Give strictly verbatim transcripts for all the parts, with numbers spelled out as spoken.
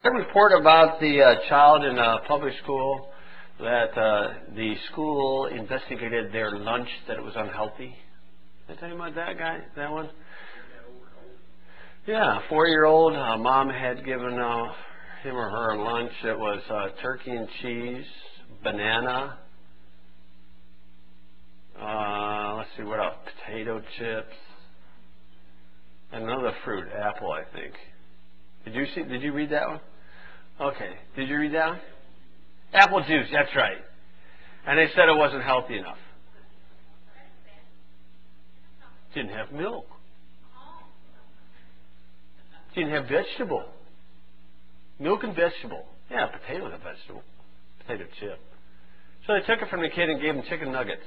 A report about the uh, child in a public school that uh, the school investigated their lunch, that it was unhealthy. Did I tell you about that guy, that one? Yeah, four-year-old uh, mom had given uh, him or her lunch. It was uh, turkey and cheese, banana, uh, let's see, what else? Potato chips, and another fruit, apple, I think. Did you see? Did you read that one? Okay. Did you read that one? Apple juice, that's right. And they said it wasn't healthy enough. Didn't have milk. Didn't have vegetable. Milk and vegetable. Yeah, potato is a vegetable. Potato chip. So they took it from the kid and gave him chicken nuggets.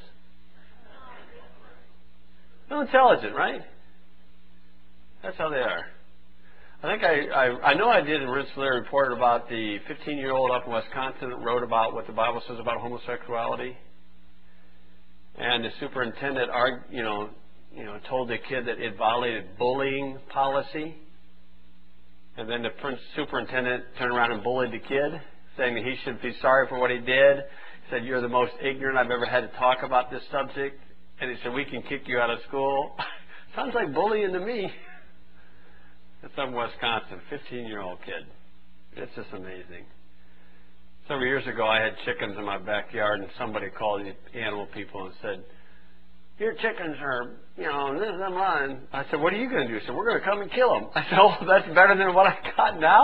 So intelligent, right? That's how they are. I think I, I, I know I did a Rensselaer report about the fifteen-year-old up in Wisconsin that wrote about what the Bible says about homosexuality. And the superintendent, you know, you know, told the kid that it violated bullying policy. And then the superintendent turned around and bullied the kid, saying that he should be sorry for what he did. He said, "You're the most ignorant I've ever had to talk about this subject." And he said, "We can kick you out of school." Sounds like bullying to me. It's from Wisconsin, fifteen-year-old kid. It's just amazing. Several years ago, I had chickens in my backyard, and somebody called the animal people and said, "Your chickens are, you know, this is mine." I said, "What are you going to do?" He said, "We're going to come and kill them." I said, "Oh, that's better than what I got now?"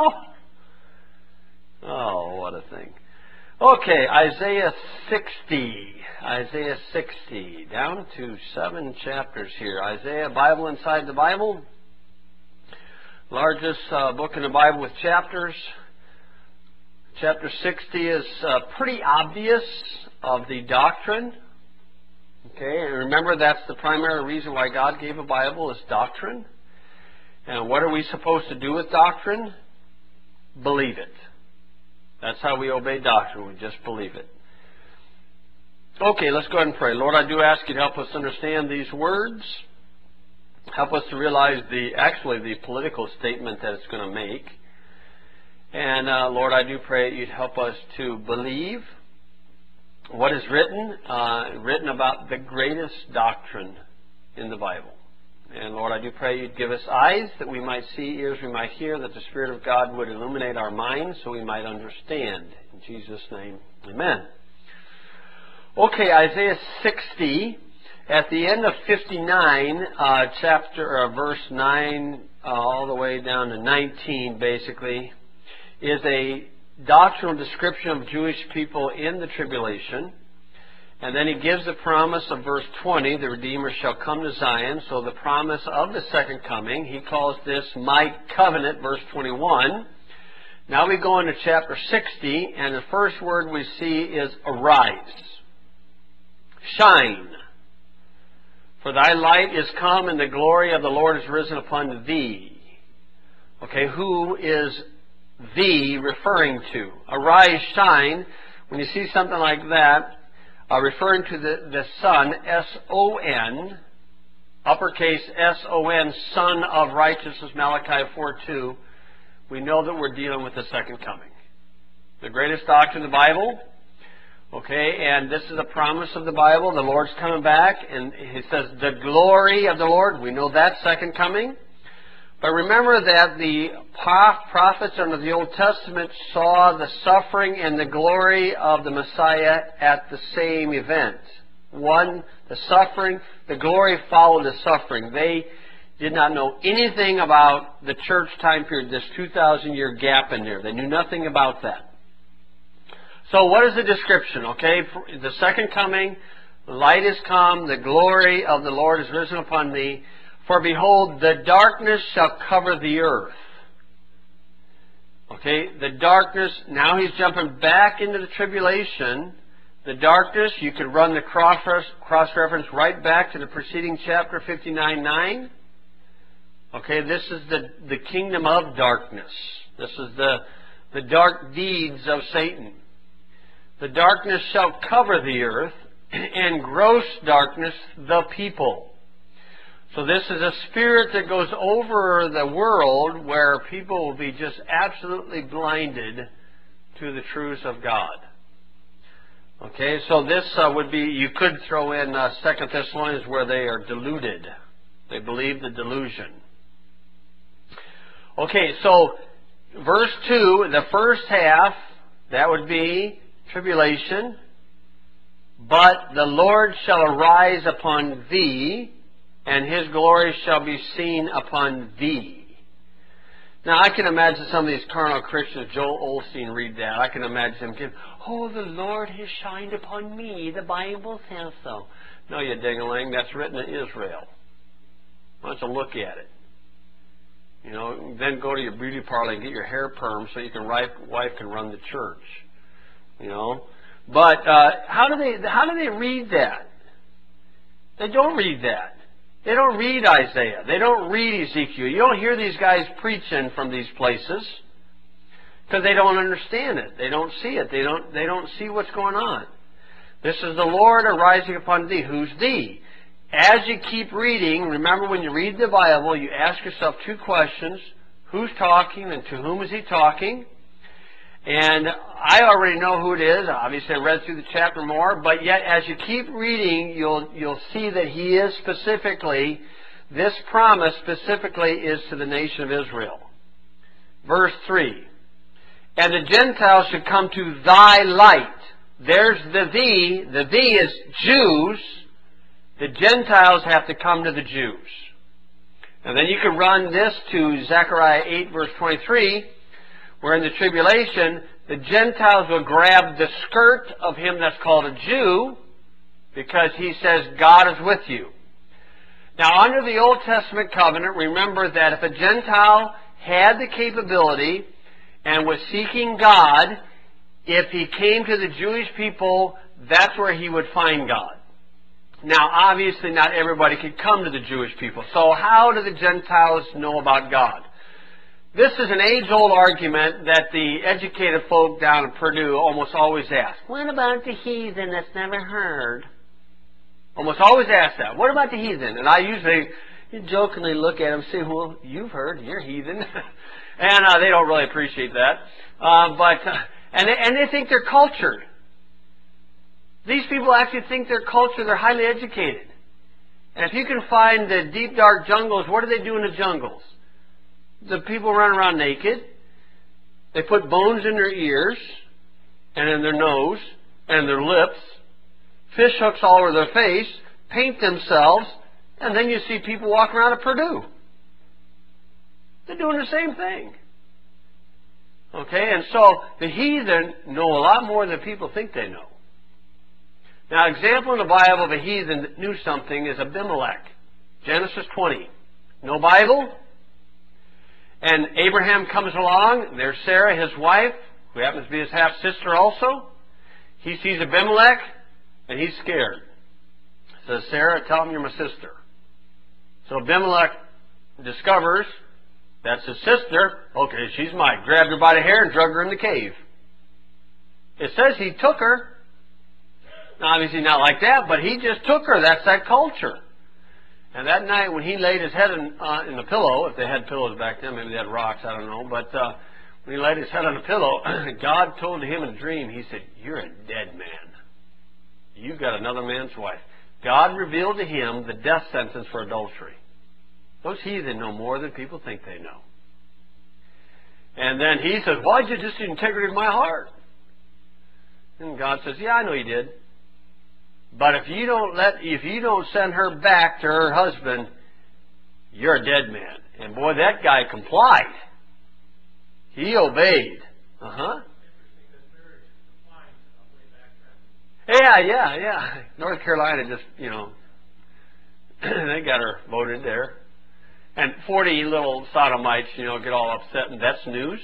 Oh, what a thing. Okay, Isaiah sixty. Isaiah sixty. Down to seven chapters here. Isaiah, Bible inside the Bible. Largest uh, book in the Bible with chapters. Chapter sixty is uh, pretty obvious of the doctrine. Okay, and remember that's the primary reason why God gave a Bible is doctrine. And what are we supposed to do with doctrine? Believe it. That's how we obey doctrine. We just believe it. Okay, let's go ahead and pray. Lord, I do ask you to help us understand these words. Help us to realize the actually the political statement that it's going to make. And uh, Lord, I do pray that you'd help us to believe what is written, uh, written about the greatest doctrine in the Bible. And Lord, I do pray you'd give us eyes that we might see, ears we might hear, that the Spirit of God would illuminate our minds so we might understand. In Jesus' name, amen. Okay, Isaiah sixty. At the end of fifty-nine, uh, chapter, uh, verse nine, uh, all the way down to nineteen, basically, is a doctrinal description of Jewish people in the tribulation. And then he gives the promise of verse twenty, the Redeemer shall come to Zion. So the promise of the second coming, he calls this my covenant, verse twenty-one. Now we go into chapter sixty, and the first word we see is arise. Shine. For thy light is come, and the glory of the Lord is risen upon thee. Okay, who is thee referring to? Arise, shine. When you see something like that, uh, referring to the, the Son, S O N, uppercase S O N, Son of Righteousness, Malachi four two, we know that we're dealing with the second coming. The greatest doctrine in the Bible. Okay, and this is a promise of the Bible. The Lord's coming back, and he says, the glory of the Lord. We know that's second coming. But remember that the prophets under the Old Testament saw the suffering and the glory of the Messiah at the same event. One, the suffering, the glory followed the suffering. They did not know anything about the church time period, this two thousand year gap in there. They knew nothing about that. So what is the description? Okay, the second coming, the light is come, the glory of the Lord is risen upon thee. For behold, the darkness shall cover the earth. Okay, the darkness, now he's jumping back into the tribulation. The darkness, you could run the cross-reference right back to the preceding chapter fifty-nine nine. Okay, this is the, the kingdom of darkness. This is the, the dark deeds of Satan. The darkness shall cover the earth, and gross darkness the people. So this is a spirit that goes over the world where people will be just absolutely blinded to the truths of God. Okay, so this uh, would be, you could throw in uh, Second Thessalonians where they are deluded. They believe the delusion. Okay, so verse two, the first half, that would be tribulation. But the Lord shall arise upon thee, and His glory shall be seen upon thee. Now, I can imagine some of these carnal Christians, Joel Osteen, read that. I can imagine them giving, oh, the Lord has shined upon me. The Bible says so. No, you ding-a-ling. That's written in Israel. Why don't you look at it? You know, then go to your beauty parlor and get your hair permed so you can wife, wife can run the church. You know, but uh, how do they how do they read that? They don't read that. They don't read Isaiah. They don't read Ezekiel. You don't hear these guys preaching from these places because they don't understand it. They don't see it. They don't they don't see what's going on. This is the Lord arising upon thee. Who's thee? As you keep reading, remember when you read the Bible, you ask yourself two questions. Who's talking and to whom is he talking? And I already know who it is. Obviously, I read through the chapter more. But yet, as you keep reading, you'll, you'll see that he is specifically, this promise specifically is to the nation of Israel. Verse three. And the Gentiles should come to thy light. There's the thee. The thee is Jews. The Gentiles have to come to the Jews. And then you can run this to Zechariah eight, verse twenty-three, where in the tribulation, the Gentiles will grab the skirt of him that's called a Jew, because he says, God is with you. Now, under the Old Testament covenant, remember that if a Gentile had the capability and was seeking God, if he came to the Jewish people, that's where he would find God. Now, obviously, not everybody could come to the Jewish people. So how do the Gentiles know about God? This is an age-old argument that the educated folk down at Purdue almost always ask. What about the heathen that's never heard? Almost always ask that. What about the heathen? And I usually jokingly look at them and say, well, you've heard, you're heathen. and uh, they don't really appreciate that. Uh, but uh, and, they, and they think they're cultured. These people actually think they're cultured, they're highly educated. And if you can find the deep, dark jungles, what do they do in the jungles? The people run around naked. They put bones in their ears and in their nose and in their lips, fish hooks all over their face, paint themselves, and then you see people walking around at Purdue. They're doing the same thing. Okay, and so the heathen know a lot more than people think they know. Now, an example in the Bible of a heathen that knew something is Abimelech. Genesis twenty. No Bible? And Abraham comes along. There's Sarah, his wife, who happens to be his half-sister also. He sees Abimelech, and he's scared. Says, Sarah, tell him you're my sister. So Abimelech discovers that's his sister. Okay, she's mine. Grabbed her by the hair and drug her in the cave. It says he took her. Obviously not like that, but he just took her. That's that culture. And that night when he laid his head in, uh, in the pillow, if they had pillows back then, maybe they had rocks, I don't know. But uh, when he laid his head on the pillow, God told him in a dream, he said, you're a dead man. You've got another man's wife. God revealed to him the death sentence for adultery. Those heathen know more than people think they know. And then he says, why did you just the integrity of my heart? And God says, yeah, I know you did. But if you don't let, if you don't send her back to her husband, you're a dead man. And boy, that guy complied. He obeyed. Uh huh. Yeah, yeah, yeah. North Carolina just, you know, they got her voted there, and forty little sodomites, you know, get all upset, and that's news.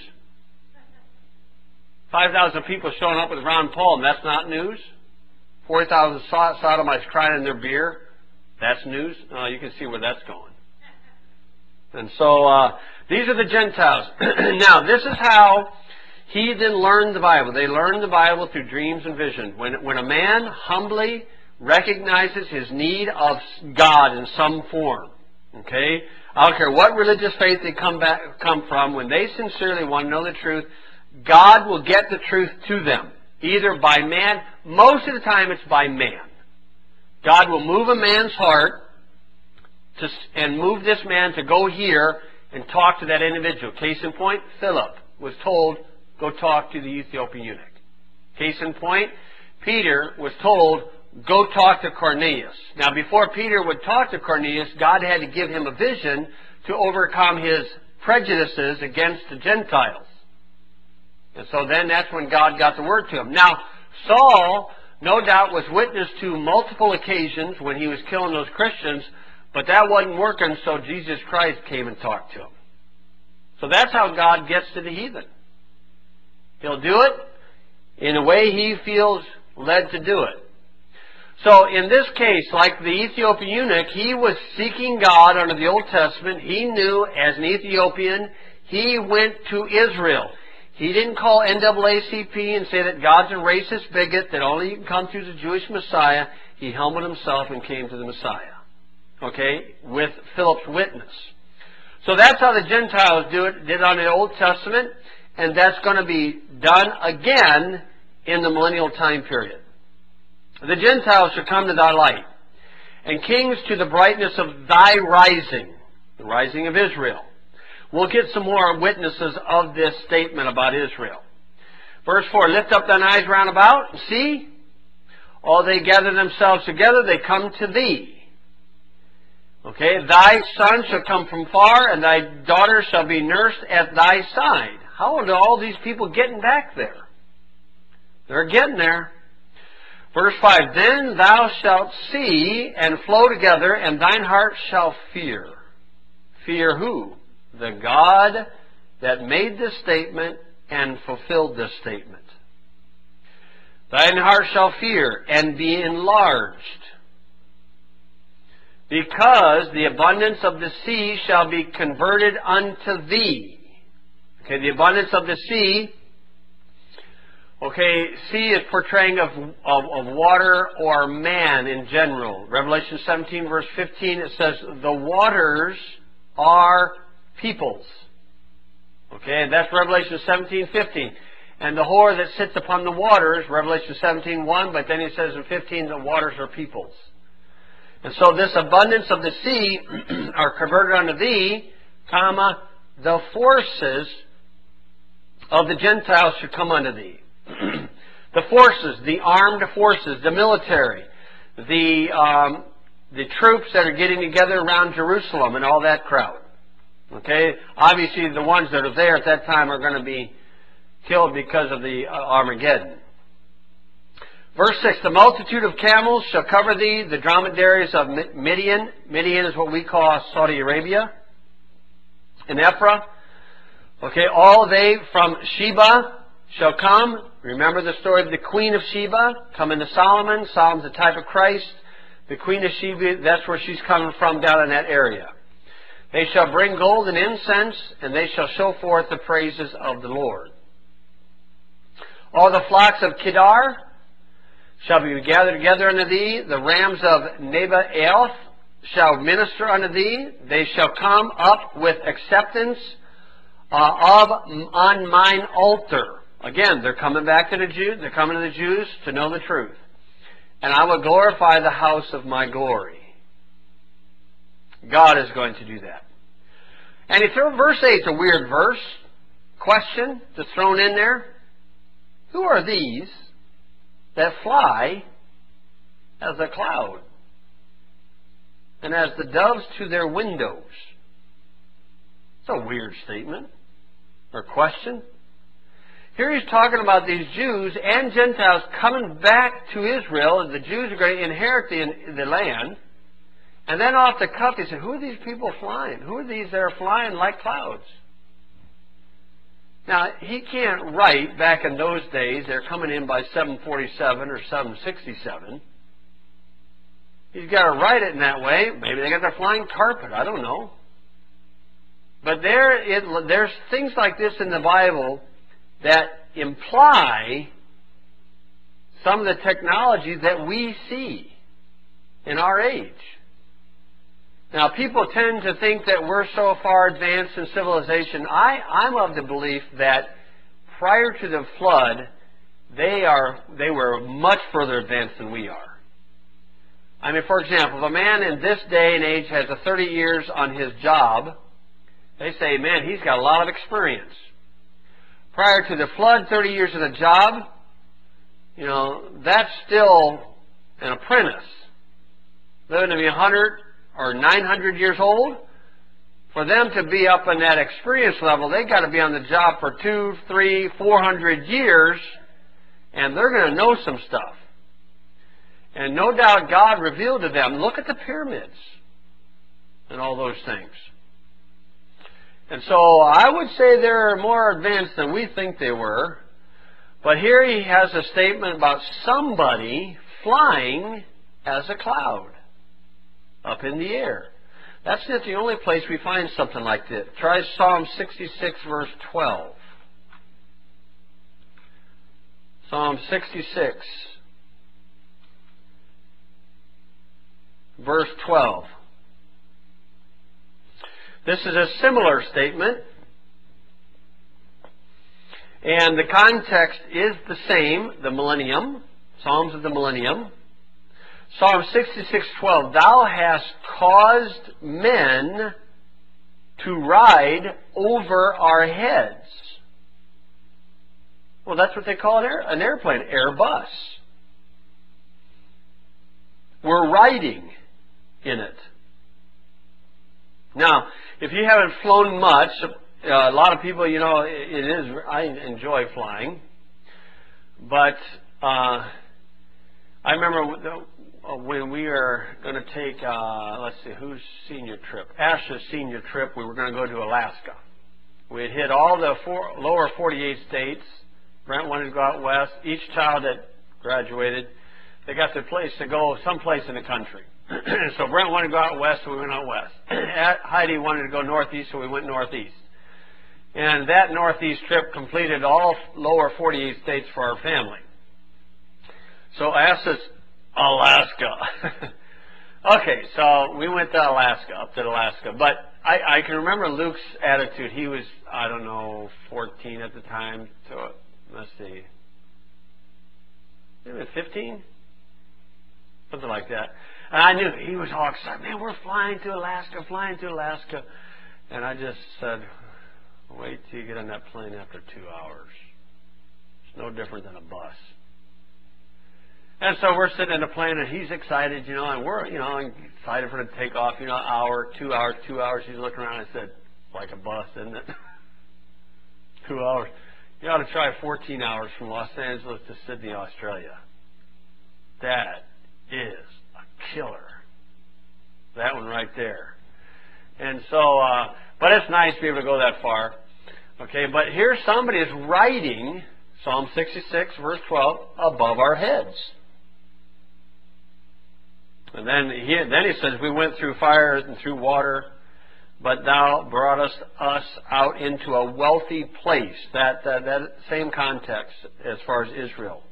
Five thousand people showing up with Ron Paul, and that's not news. forty thousand sodomites crying in their beer, that's news. Uh, you can see where that's going. And so uh, these are the Gentiles. Now, this is how heathen learned the Bible. They learned the Bible through dreams and vision. When, when a man humbly recognizes his need of God in some form, Okay? I don't care what religious faith they come back, come from. When they sincerely want to know the truth, God will get the truth to them. Either by man. Most of the time it's by man. God will move a man's heart to, and move this man to go here and talk to that individual. Case in point, Philip was told, go talk to the Ethiopian eunuch. Case in point, Peter was told, go talk to Cornelius. Now, before Peter would talk to Cornelius, God had to give him a vision to overcome his prejudices against the Gentiles. And so then that's when God got the word to him. Now, Saul, no doubt, was witness to multiple occasions when he was killing those Christians, but that wasn't working, so Jesus Christ came and talked to him. So that's how God gets to the heathen. He'll do it in a way he feels led to do it. So in this case, like the Ethiopian eunuch, he was seeking God under the Old Testament. He knew as an Ethiopian, he went to Israel. He didn't call N double A C P and say that God's a racist bigot, that only you can come through the Jewish Messiah. He humbled himself and came to the Messiah. Okay? With Philip's witness. So that's how the Gentiles do it, did on the Old Testament, and that's going to be done again in the millennial time period. The Gentiles shall come to thy light, and kings to the brightness of thy rising, the rising of Israel. We'll get some more witnesses of this statement about Israel. Verse four, lift up thine eyes round about, and see, all they gather themselves together, they come to thee. Okay, thy son shall come from far, and thy daughter shall be nursed at thy side. How are all these people getting back there? They're getting there. Verse five, then thou shalt see and flow together, and thine heart shall fear. Fear who? The God that made this statement and fulfilled this statement. Thine heart shall fear and be enlarged, because the abundance of the sea shall be converted unto thee. Okay, the abundance of the sea. Okay, sea is portraying of, of, of water or man in general. Revelation seventeen verse fifteen, it says, the waters are peoples. Okay, and that's Revelation seventeen fifteen. And the whore that sits upon the waters, Revelation seventeen one, but then he says in fifteen, the waters are peoples. And so this abundance of the sea are converted unto thee, comma, the forces of the Gentiles should come unto thee. The forces, the armed forces, the military, the um, the troops that are getting together around Jerusalem and all that crowd. Okay? Obviously the ones that are there at that time are going to be killed because of the uh, Armageddon. Verse six, the multitude of camels shall cover thee, the dromedaries of Midian. Midian is what we call Saudi Arabia. And Ephraim. Okay, all they from Sheba shall come. Remember the story of the Queen of Sheba coming to Solomon. Solomon's a type of Christ. The Queen of Sheba, that's where she's coming from, down in that area. They shall bring gold and incense, and they shall show forth the praises of the Lord. All the flocks of Kedar shall be gathered together unto thee. The rams of Nebaioth shall minister unto thee. They shall come up with acceptance uh, of on mine altar. Again, they're coming back to the Jews. They're coming to the Jews to know the truth. And I will glorify the house of my glory. God is going to do that. And if verse eight is a weird verse, question that's thrown in there. Who are these that fly as a cloud, and as the doves to their windows? It's a weird statement or question. Here he's talking about these Jews and Gentiles coming back to Israel, and the Jews are going to inherit the, the land. And then off the cuff he said, who are these people flying? Who are these that are flying like clouds? Now, he can't write back in those days, they're coming in by seven forty-seven or seven sixty-seven. He's got to write it in that way. Maybe they got their flying carpet. I don't know. But there, it, there's things like this in the Bible that imply some of the technology that we see in our age. Now, people tend to think that we're so far advanced in civilization. I, I'm of the belief that prior to the flood, they are they were much further advanced than we are. I mean, for example, if a man in this day and age has a thirty years on his job, they say, man, he's got a lot of experience. Prior to the flood, thirty years in a job, you know, that's still an apprentice. Living to be one hundred or nine hundred years old, for them to be up in that experience level, they've got to be on the job for two, three, four hundred years, and they're going to know some stuff. And no doubt God revealed to them, look at the pyramids and all those things. And so I would say they're more advanced than we think they were. But here he has a statement about somebody flying as a cloud up in the air. That's not the only place we find something like this. Try Psalm sixty-six, verse twelve. Psalm sixty-six, verse twelve. This is a similar statement, and the context is the same, the millennium, Psalms of the millennium. Psalm sixty-six, twelve, thou hast caused men to ride over our heads. Well, that's what they call an, air, an airplane, Airbus. We're riding in it. Now, if you haven't flown much, uh, a lot of people, you know, it is, I enjoy flying. But uh, I remember when we were going to take, uh, let's see, whose senior trip? Ash's senior trip, we were going to go to Alaska. We had hit all the four, lower forty-eight states. Brent wanted to go out west. Each child that graduated, they got their place to go someplace in the country. So Brent wanted to go out west, so we went out west. Heidi wanted to go northeast, so we went northeast. And that northeast trip completed all lower forty-eight states for our family. So asked us, Alaska. Okay, so we went to Alaska, up to Alaska. But I, I can remember Luke's attitude. He was, I don't know, fourteen at the time. So, let's see, maybe fifteen? Something like that. And I knew he was all excited. Man, we're flying to Alaska, flying to Alaska. And I just said, wait till you get on that plane after two hours. It's no different than a bus. And so we're sitting in a plane, and he's excited, you know, and we're, you know, excited for the takeoff, you know, hour, two hours, two hours. He's looking around and said, it's like a bus, isn't it? Two hours. You ought to try fourteen hours from Los Angeles to Sydney, Australia. That is a killer. That one right there. And so, uh, but it's nice to be able to go that far. Okay, but here somebody is writing Psalm sixty-six, verse twelve, above our heads. And then he, then he says, we went through fire and through water, but thou broughtest us out into a wealthy place. That, that, that same context as far as Israel.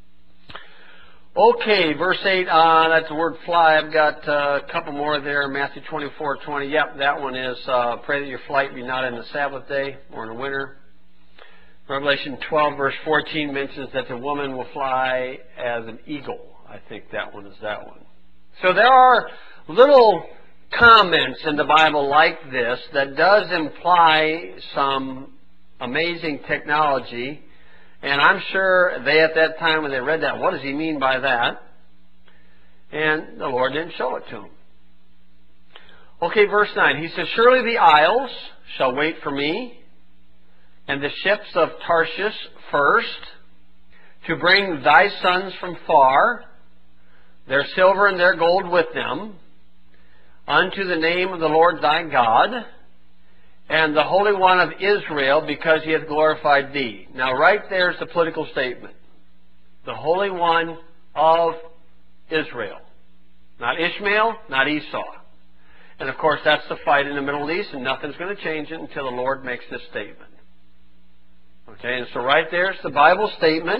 Okay, verse eight, uh, that's the word fly. I've got uh, a couple more there. Matthew twenty-four, twenty. Yep, that one is, uh, pray that your flight be not in the Sabbath day or in the winter. Revelation twelve, verse fourteen mentions that the woman will fly as an eagle. I think that one is that one. So there are little comments in the Bible like this that does imply some amazing technology. And I'm sure they at that time when they read that, what does he mean by that? And the Lord didn't show it to them. Okay, verse nine. He says, surely the isles shall wait for me, and the ships of Tarshish first, to bring thy sons from far, their silver and their gold with them, unto the name of the Lord thy God, and the Holy One of Israel, because he hath glorified thee. Now right there's the political statement. The Holy One of Israel. Not Ishmael, not Esau. And of course that's the fight in the Middle East, and nothing's going to change it until the Lord makes this statement. Okay, and so right there's the Bible statement.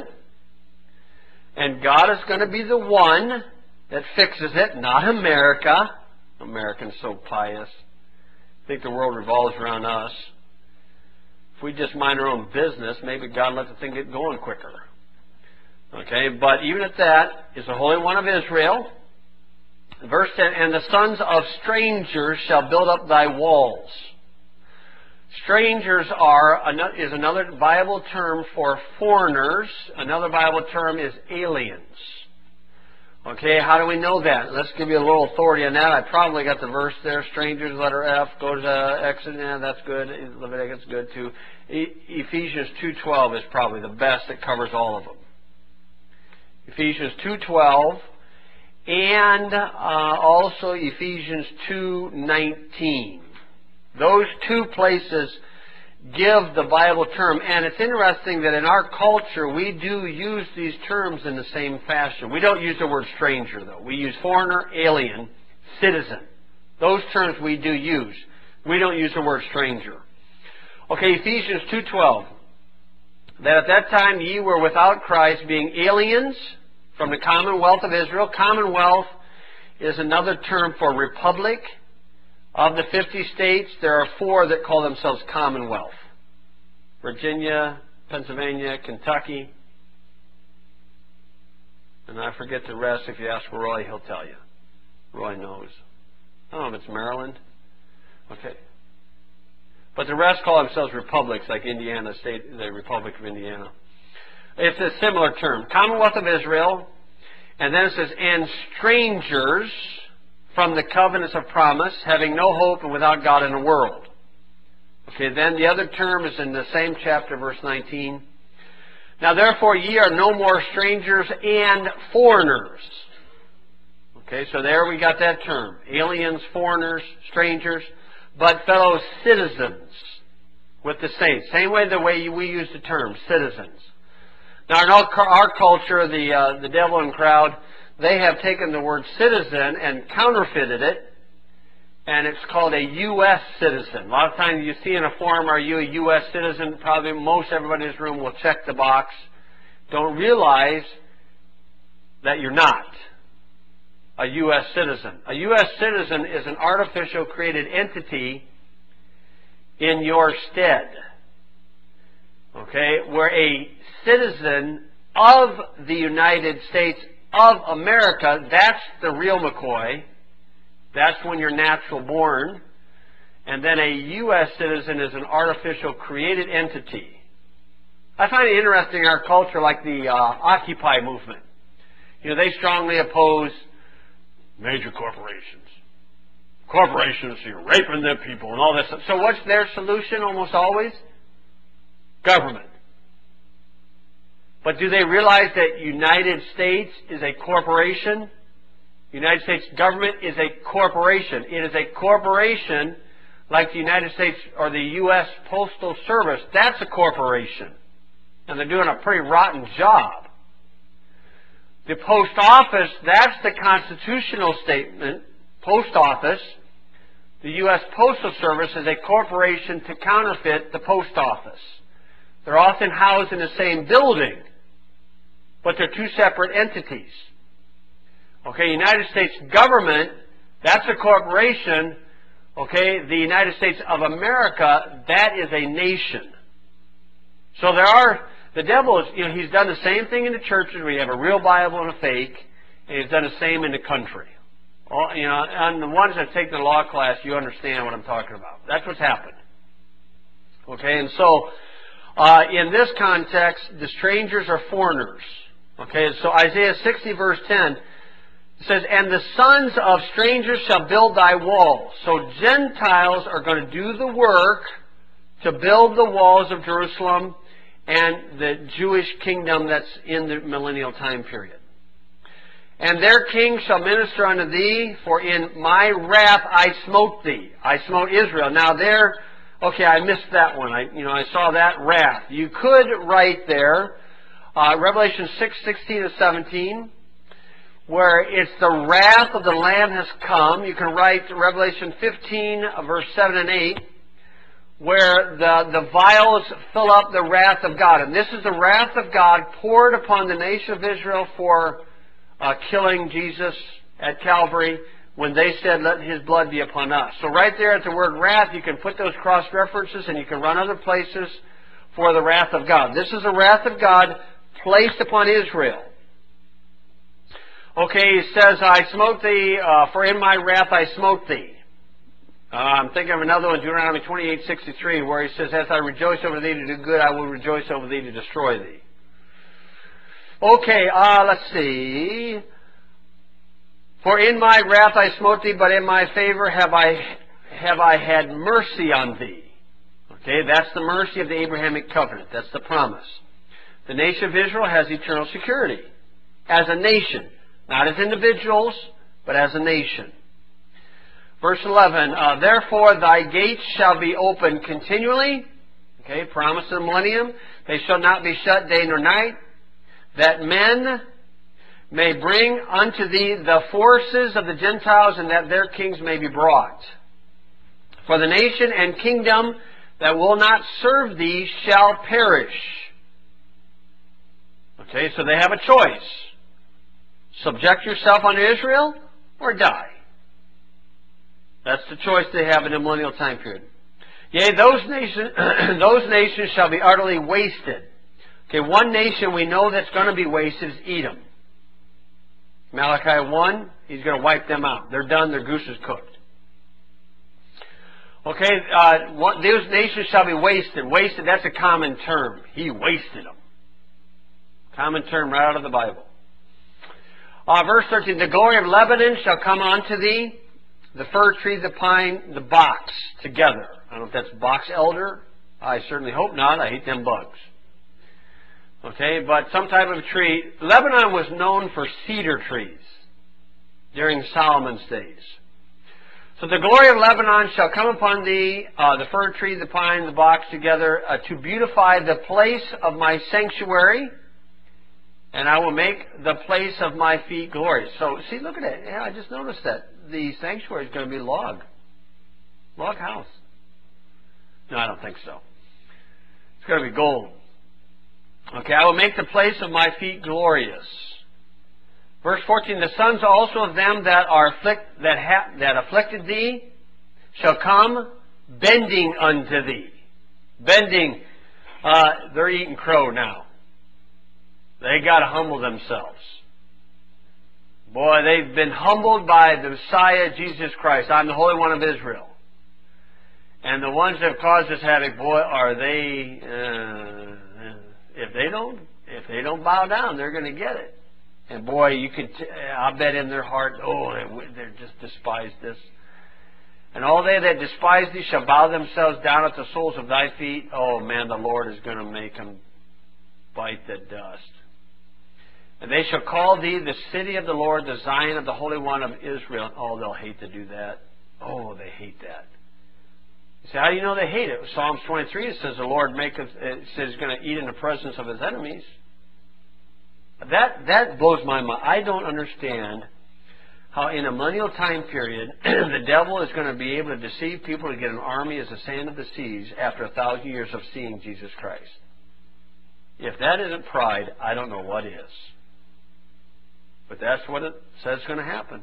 And God is going to be the one that fixes it, not America. Americans so pious. Think the world revolves around us. If we just mind our own business, maybe God lets the thing get going quicker. Okay, but even at that, is the Holy One of Israel. Verse ten, and the sons of strangers shall build up thy walls. Strangers are is another Bible term for foreigners. Another Bible term is aliens. Okay, how do we know that? Let's give you a little authority on that. I probably got the verse there. Strangers, letter F. Go to Exodus. Yeah, that's good. Leviticus, good too. E- Ephesians two twelve is probably the best that covers all of them. Ephesians two twelve and uh, also Ephesians two nineteen. Those two places give the Bible term. And it's interesting that in our culture, we do use these terms in the same fashion. We don't use the word stranger, though. We use foreigner, alien, citizen. Those terms we do use. We don't use the word stranger. Okay, Ephesians two twelve. That at that time ye were without Christ, being aliens from the commonwealth of Israel. Commonwealth is another term for republic. Of the fifty states, there are four that call themselves Commonwealth. Virginia, Pennsylvania, Kentucky. And I forget the rest. If you ask Roy, he'll tell you. Roy knows. I don't know if it's Maryland. Okay. But the rest call themselves republics, like Indiana State, the Republic of Indiana. It's a similar term. Commonwealth of Israel. And then it says, and strangers from the covenants of promise, having no hope and without God in the world. Okay, then the other term is in the same chapter, verse nineteen. Now therefore ye are no more strangers and foreigners. Okay, so there we got that term. Aliens, foreigners, strangers, but fellow citizens with the saints. Same way the way we use the term, citizens. Now in our, our culture, the, uh, the devil and crowd, they have taken the word citizen and counterfeited it, and it's called a U S citizen. A lot of times you see in a form, are you a U S citizen? Probably most everybody in this room will check the box. Don't realize that you're not a U S citizen. A U S citizen is an artificial created entity in your stead. Okay? Where a citizen of the United States of America, that's the real McCoy. That's when you're natural born. And then a U S citizen is an artificial created entity. I find it interesting in our culture, like the uh, Occupy movement. You know, they strongly oppose major corporations. Corporations, you're raping their people and all this stuff. So what's their solution almost always? Government. But do they realize that United States is a corporation? United States government is a corporation. It is a corporation like the United States or the U S Postal Service. That's a corporation. And they're doing a pretty rotten job. The Post Office, that's the constitutional statement. Post Office. The U S Postal Service is a corporation to counterfeit the Post Office. They're often housed in the same building, but they're two separate entities. Okay, United States government, that's a corporation. Okay, the United States of America, that is a nation. So there are, the devil is, you know, he's done the same thing in the churches where you have a real Bible and a fake, and he's done the same in the country. All, you know, and the ones that take the law class, you understand what I'm talking about. That's what's happened. Okay, and so, uh, in this context, the strangers are foreigners. Okay, so Isaiah sixty verse ten says, and the sons of strangers shall build thy walls. So Gentiles are going to do the work to build the walls of Jerusalem and the Jewish kingdom that's in the millennial time period. And their king shall minister unto thee, for in my wrath I smote thee. I smote Israel. Now there, okay, I missed that one. I, you know, I saw that wrath. You could write there, uh, Revelation six, sixteen and seventeen, where it's the wrath of the Lamb has come. You can write Revelation fifteen, verse seven and eight, where the, the vials fill up the wrath of God. And this is the wrath of God poured upon the nation of Israel for uh, killing Jesus at Calvary, when they said, let his blood be upon us. So right there at the word wrath, you can put those cross references and you can run other places for the wrath of God. This is the wrath of God placed upon Israel. Okay, he says, I smote thee, uh, for in my wrath I smote thee. Uh, I'm thinking of another one, Deuteronomy twenty-eight sixty-three, where he says, as I rejoice over thee to do good, I will rejoice over thee to destroy thee. Okay, uh, let's see. For in my wrath I smote thee, but in my favor have I, have I had mercy on thee. Okay, that's the mercy of the Abrahamic covenant. That's the promise. The nation of Israel has eternal security. As a nation. Not as individuals, but as a nation. Verse eleven, uh, therefore thy gates shall be open continually. Okay, promise of the millennium. They shall not be shut day nor night. That men may bring unto thee the forces of the Gentiles, and that their kings may be brought. For the nation and kingdom that will not serve thee shall perish. Okay, so they have a choice. Subject yourself unto Israel or die. That's the choice they have in the millennial time period. Yea, those nations, those nations shall be utterly wasted. Okay, one nation we know that's going to be wasted is Edom. Malachi one, he's going to wipe them out. They're done, their goose is cooked. Okay, uh, what, those nations shall be wasted. Wasted, that's a common term. He wasted them. Common term right out of the Bible. Uh, verse thirteen, the glory of Lebanon shall come unto thee, the fir tree, the pine, the box, together. I don't know if that's box elder. I certainly hope not. I hate them bugs. Okay, but some type of tree. Lebanon was known for cedar trees during Solomon's days. So the glory of Lebanon shall come upon thee, uh, the fir tree, the pine, the box together, uh, to beautify the place of my sanctuary, and I will make the place of my feet glorious. So, see, look at it. Yeah, I just noticed that. The sanctuary is going to be log. Log house. No, I don't think so. It's going to be gold. Okay, I will make the place of my feet glorious. Verse fourteen, the sons also of them that are afflict, that, ha, that afflicted thee shall come bending unto thee. Bending. Uh, they're eating crow now. They got to humble themselves. Boy, they've been humbled by the Messiah, Jesus Christ. I'm the Holy One of Israel. And the ones that have caused this havoc, boy, are they, uh, if they don't, if they don't bow down, they're going to get it. And boy, you could, t- I bet in their heart, oh, they, they just despise this. And all they that despise thee shall bow themselves down at the soles of thy feet. Oh man, the Lord is going to make them bite the dust. And they shall call thee the city of the Lord, the Zion of the Holy One of Israel. Oh, they'll hate to do that. Oh, they hate that. You say, how do you know they hate it? Psalms twenty-three, it says the Lord maketh, it says he's going to eat in the presence of his enemies. That, that blows my mind. I don't understand how in a millennial time period the devil is going to be able to deceive people to get an army as the sand of the seas after a thousand years of seeing Jesus Christ. If that isn't pride, I don't know what is. But that's what it says is going to happen.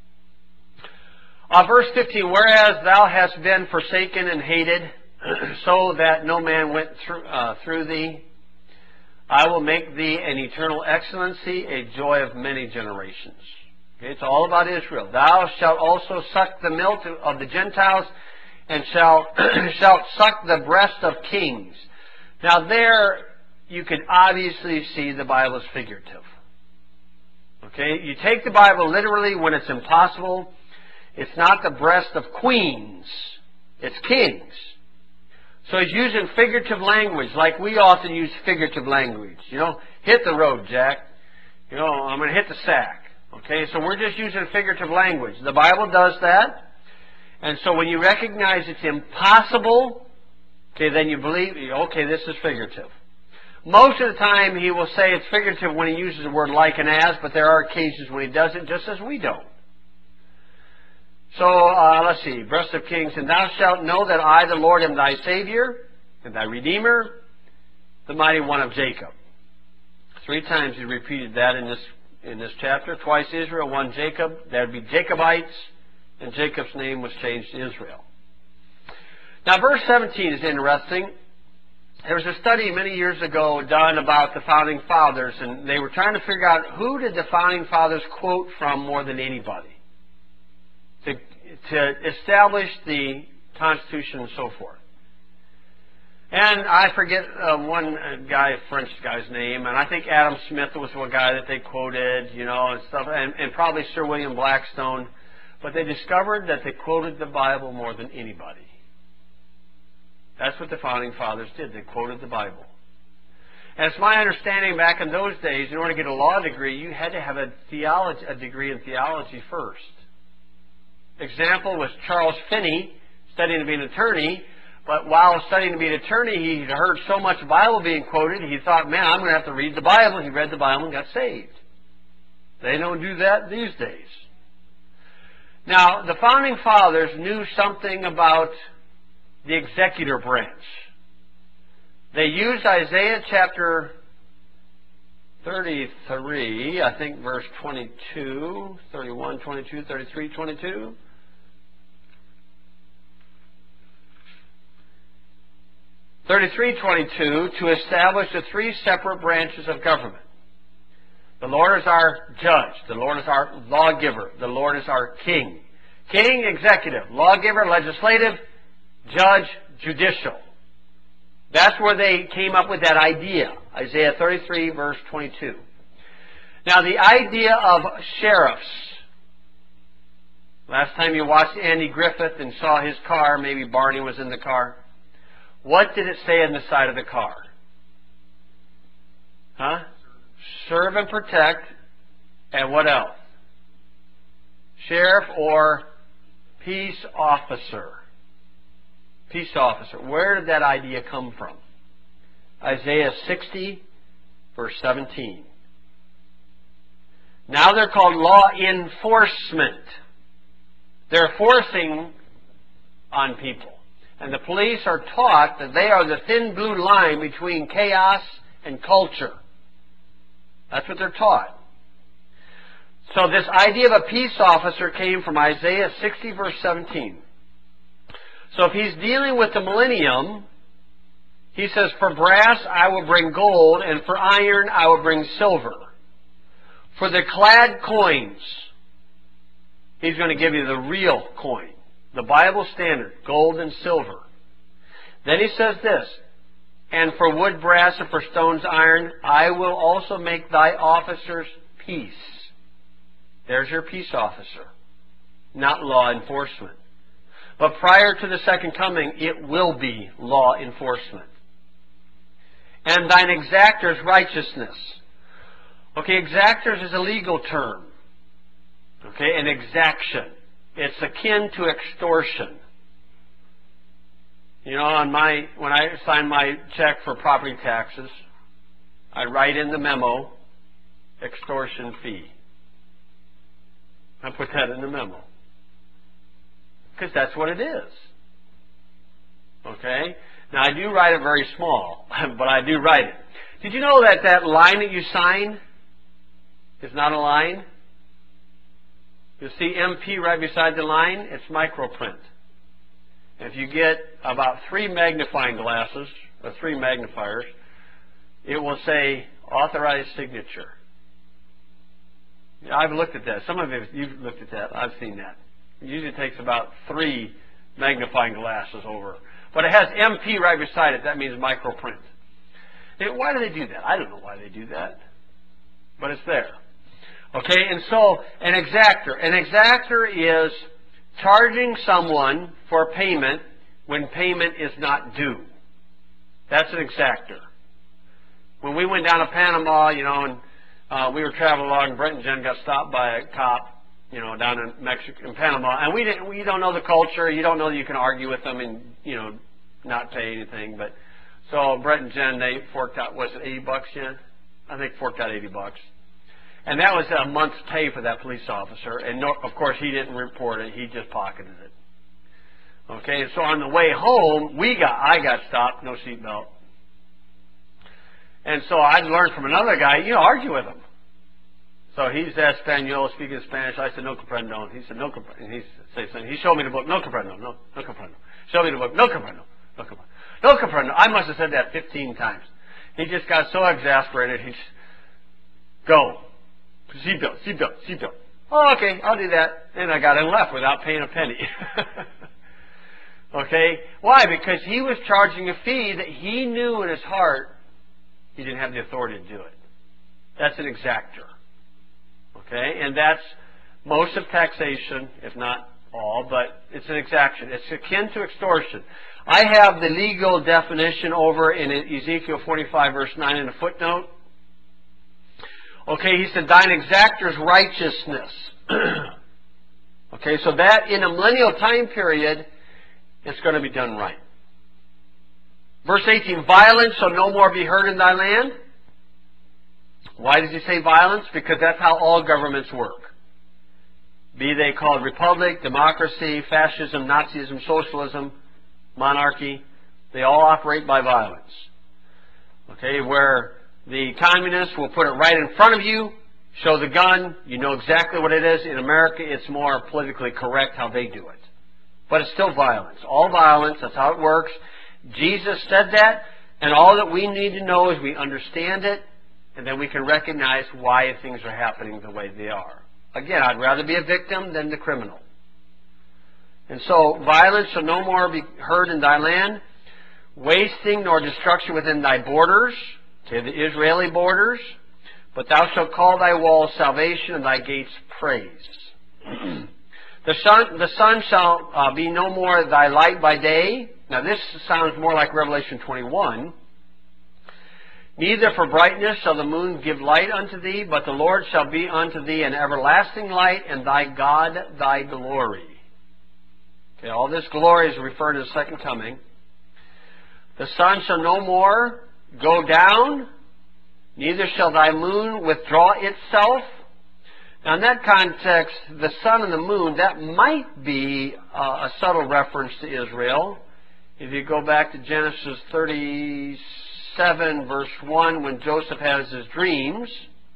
Uh, verse fifteen, whereas thou hast been forsaken and hated, so that no man went through, uh, through thee, I will make thee an eternal excellency, a joy of many generations. Okay, it's all about Israel. Thou shalt also suck the milk of the Gentiles, and shalt, shalt suck the breast of kings. Now there, you can obviously see the Bible is figurative. Okay, you take the Bible literally when it's impossible. It's not the breast of queens. It's kings. So he's using figurative language like we often use figurative language. You know, hit the road, Jack. You know, I'm going to hit the sack. Okay, so we're just using figurative language. The Bible does that. And so when you recognize it's impossible, okay, then you believe, okay, this is figurative. Most of the time he will say it's figurative when he uses the word like and as, but there are occasions when he doesn't, just as we don't. So, uh, let's see, breast of kings, and thou shalt know that I, the Lord, am thy Savior, and thy Redeemer, the mighty one of Jacob. Three times he repeated that in this in this chapter. Twice Israel, one Jacob. That would be Jacobites. and Jacob's name was changed to Israel. Now, verse seventeen is interesting. There was a study many years ago done about the Founding Fathers, and they were trying to figure out who did the Founding Fathers quote from more than anybody to, to establish the Constitution and so forth. And I forget uh, one guy, French guy's name, and I think Adam Smith was one guy that they quoted, you know, and stuff, and, and probably Sir William Blackstone. But they discovered that they quoted the Bible more than anybody. That's what the Founding Fathers did. They quoted the Bible. And it's my understanding back in those days, in order to get a law degree, you had to have a, theology, a degree in theology first. Example was Charles Finney, studying to be an attorney. But while studying to be an attorney, he heard so much Bible being quoted, he thought, man, I'm going to have to read the Bible. He read the Bible and got saved. They don't do that these days. Now, the Founding Fathers knew something about the executive branch. They used Isaiah chapter thirty-three, I think verse twenty-two, thirty-one, twenty-two, thirty-three, twenty-two. thirty-three twenty-two to establish the three separate branches of government. The Lord is our judge. The Lord is our lawgiver. The Lord is our king. King, executive. Lawgiver, legislative. Judge, judicial. That's where they came up with that idea. Isaiah thirty-three, verse twenty-two. Now, the idea of sheriffs. Last time you watched Andy Griffith and saw his car, maybe Barney was in the car. What did it say on the side of the car? Huh? Serve and protect. And what else? Sheriff or peace officer. Peace officer. Where did that idea come from? Isaiah sixty, verse seventeen. Now they're called law enforcement. They're forcing on people. And the police are taught that they are the thin blue line between chaos and culture. That's what they're taught. So this idea of a peace officer came from Isaiah sixty, verse seventeen. So if he's dealing with the millennium, he says, for brass I will bring gold, and for iron I will bring silver. For the clad coins, he's going to give you the real coin. The Bible standard, gold and silver. Then he says this, and for wood, brass, and for stones, iron, I will also make thy officers peace. There's your peace officer, not law enforcement. But prior to the second coming, it will be law enforcement. And thine exactors righteousness. Okay, exactors is a legal term. Okay, an exaction. It's akin to extortion. You know, on my when I sign my check for property taxes, I write in the memo, extortion fee. I put that in the memo. Because that's what it is. Okay? Now, I do write it very small, but I do write it. Did you know that that line that you sign is not a line? You see M P right beside the line? It's microprint. If you get about three magnifying glasses, or three magnifiers, it will say authorized signature. I've looked at that. Some of you, you've looked at that. I've seen that. It usually takes about three magnifying glasses over. But it has M P right beside it. That means microprint. And why do they do that? I don't know why they do that. But it's there. Okay, and so an exactor. An exactor is charging someone for payment when payment is not due. That's an exactor. When we went down to Panama, you know, and uh, we were traveling along, and Brent and Jen got stopped by a cop, you know, down in Mexico, in Panama, and we didn't. We don't know the culture. You don't know that you can argue with them and, you know, not pay anything. But so Brent and Jen, they forked out. Was it eighty bucks, Jen? I think forked out eighty bucks. And that was a month's pay for that police officer. And no, of course, he didn't report it. He just pocketed it. Okay, and so on the way home, we got, I got stopped, no seatbelt. And so I learned from another guy, you know, argue with him. So he's Espanol, speaking Spanish. I said, no comprendo. He said, no comprendo. And he said something. He showed me the book, no comprendo, no, no comprendo. Show me the book, no comprendo, no comprendo. No comprendo. I must have said that fifteen times. He just got so exasperated. He's, go. Seatbelt, seatbelt, seatbelt. Oh, okay, I'll do that. And I got him left without paying a penny. Okay? Why? Because he was charging a fee that he knew in his heart he didn't have the authority to do it. That's an exactor. Okay? And that's most of taxation, if not all, but it's an exaction. It's akin to extortion. I have the legal definition over in Ezekiel forty-five, verse nine in a footnote. Okay, he said, thine exactor's righteousness. Okay, so that in a millennial time period, it's going to be done right. Verse eighteen, violence shall no more be heard in thy land. Why does he say violence? Because that's how all governments work. Be they called republic, democracy, fascism, Nazism, socialism, monarchy, they all operate by violence. Okay, where the communists will put it right in front of you, show the gun, you know exactly what it is. In America, it's more politically correct how they do it. But it's still violence. All violence, that's how it works. Jesus said that, and all that we need to know is we understand it, and then we can recognize why things are happening the way they are. Again, I'd rather be a victim than the criminal. And so, violence shall no more be heard in thy land, wasting nor destruction within thy borders, okay, the Israeli borders, but thou shalt call thy walls salvation and thy gates praise. The sun, the sun shall uh, be no more thy light by day. Now this sounds more like Revelation twenty-one. Neither for brightness shall the moon give light unto thee, but the Lord shall be unto thee an everlasting light, and thy God thy glory. Okay, all this glory is referred to the second coming. The sun shall no more go down, neither shall thy moon withdraw itself. Now in that context, the sun and the moon, that might be uh, a subtle reference to Israel. If you go back to Genesis thirty-seven, verse one, when Joseph has his dreams,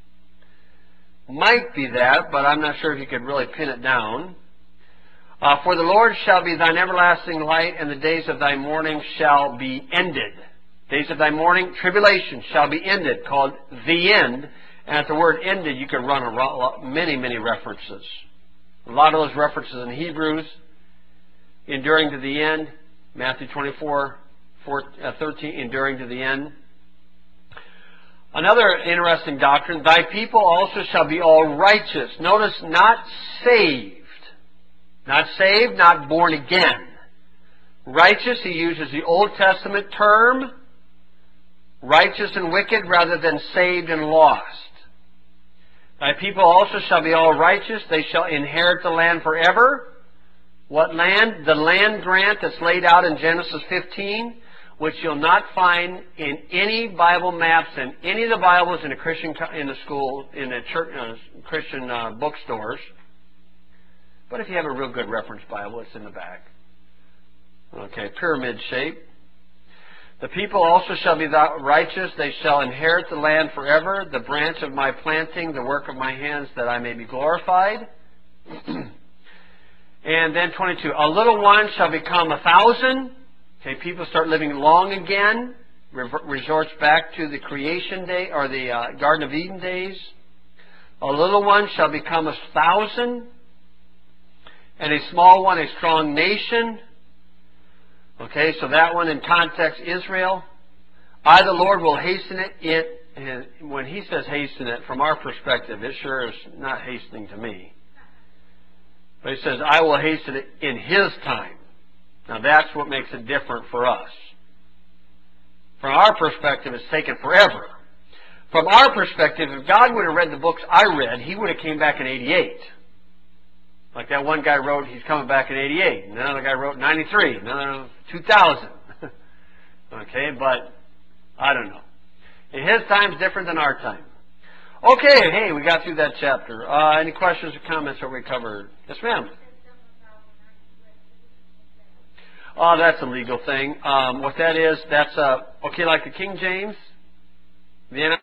might be that, but I'm not sure if you could really pin it down. Uh, For the Lord shall be thine everlasting light, and the days of thy mourning shall be ended. Days of thy mourning, tribulation shall be ended, called the end. And at the word ended, you could run a many, many references. A lot of those references in Hebrews, enduring to the end. Matthew twenty-four, thirteen, enduring to the end. Another interesting doctrine, thy people also shall be all righteous. Notice, not saved. Not saved, not born again. Righteous, he uses the Old Testament term, righteous and wicked, rather than saved and lost. Thy people also shall be all righteous. They shall inherit the land forever. What land? The land grant that's laid out in Genesis fifteen, which you'll not find in any Bible maps and any of the Bibles in a Christian in the school, in the church, uh, Christian uh, bookstores. But if you have a real good reference Bible, it's in the back. Okay, pyramid shape. The people also shall be righteous. They shall inherit the land forever. The branch of my planting, the work of my hands, that I may be glorified. And then twenty-two. A little one shall become a thousand. Okay, people start living long again. Resorts back to the creation day, or the uh, Garden of Eden days. A little one shall become a thousand. And a small one, a strong nation. Okay, so that one in context, Israel. I, the Lord, will hasten it. It and when he says hasten it, from our perspective, it sure is not hastening to me. But he says, I will hasten it in his time. Now that's what makes it different for us. From our perspective, it's taken forever. From our perspective, if God would have read the books I read, he would have came back in eighty-eight. Like that one guy wrote, he's coming back in eighty-eight. And another guy wrote ninety-three. Another two thousand. Okay, but I don't know. In his time is different than our time. Okay, hey, we got through that chapter. Uh, any questions or comments that we covered? Yes, ma'am. Oh, that's a legal thing. Um, what that is, that's uh, okay, like the King James. The